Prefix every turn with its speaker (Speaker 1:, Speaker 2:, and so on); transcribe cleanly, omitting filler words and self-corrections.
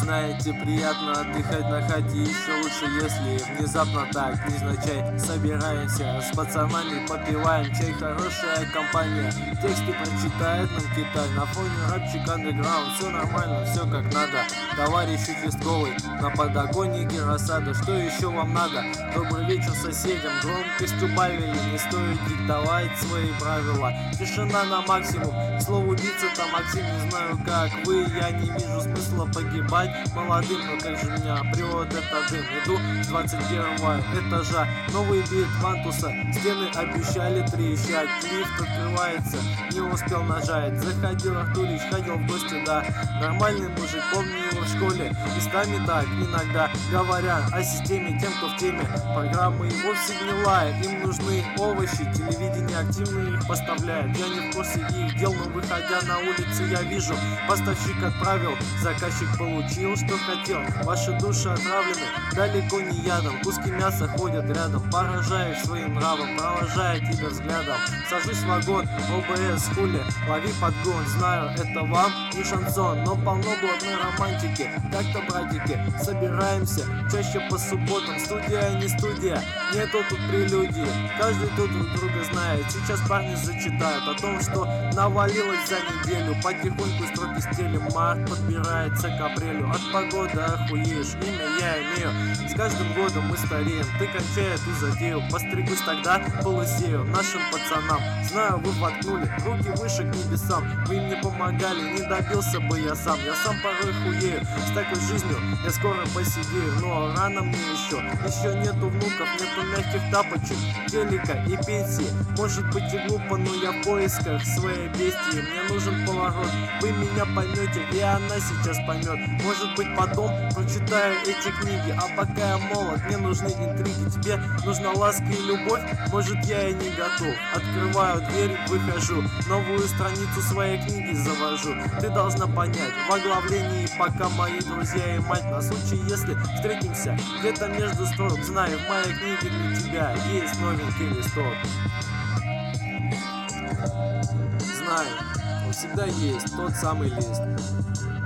Speaker 1: знаете, приятно отдыхать на хате. Еще лучше, если внезапно так, невзначай, собираемся с пацанами, попиваем чай. Хорошая компания, тексты прочитает нам Китай. На фоне рэпчик андеграунд, все нормально, все как надо. Товарищ участковый, на подоконнике рассада. Что еще вам надо? Добрый вечер соседям, громкость убавили. Не стоит диктовать свои правила. Тишина на максимум, слово убийца-то Максим. Не знаю как вы, я не вижу смысла погибать молодым. Но как же меня прет этот дым. Иду с 21 этажа, новый бит Вантуса. Стены обещали трещать, лифт открывается, не успел нажать. Заходил Артурич, ходил в гости, да. Нормальный мужик, помню его в школе. Местами так, иногда говоря о системе, тем, кто в теме. Программы и вовсе не лает, им нужны овощи. Телевидение активно их поставляет. Я не в курсе их дел, но выходя на улицу я вижу, поставщик отправил, заказчик получил, что хотел. Ваши души отравлены далеко не ядом, куски мяса ходят рядом. Поражаешь своим нравом, провожая тебя взглядом. Сажусь в вагон, ОБС, хули, лови подгон. Знаю, это вам не шансон, но полно блатной романтики. Так-то, братики, собираемся чаще по субботам. Студия, не студия, нету тут прелюдии. Каждый тут друг друга знает. Сейчас парни зачитают о том, что навалилось за неделю. Потихоньку строки стелим, март подбирается к апрелю. От погоды охуеешь, имя я имею. С каждым годом мы стареем, ты кончай эту затею. Постригусь тогда полысею нашим пацанам. Знаю, вы воткнули руки выше к небесам. Вы мне помогали, не добился бы я сам. Я сам порой хуею, с такой жизнью я скоро посидею. Но рано мне еще нету внуков, нету мягких тапочек, телека и пенсии. Может быть и глупо, но я в поисках своей бестии. Мне нужен поворот, вы меня поймете, и она сейчас поймет. Может быть потом прочитаю эти книги, а пока я молод, мне нужны интриги. Тебе нужна ласка и любовь, может я и не готов. Открываю дверь, выхожу, новую страницу своей книги завожу. Ты должна понять, в оглавлении пока мои друзья и мать. На случай, если встретимся где-то между строк, знай, в моей книге для тебя есть новенький листок. Знай, он всегда есть тот самый лист.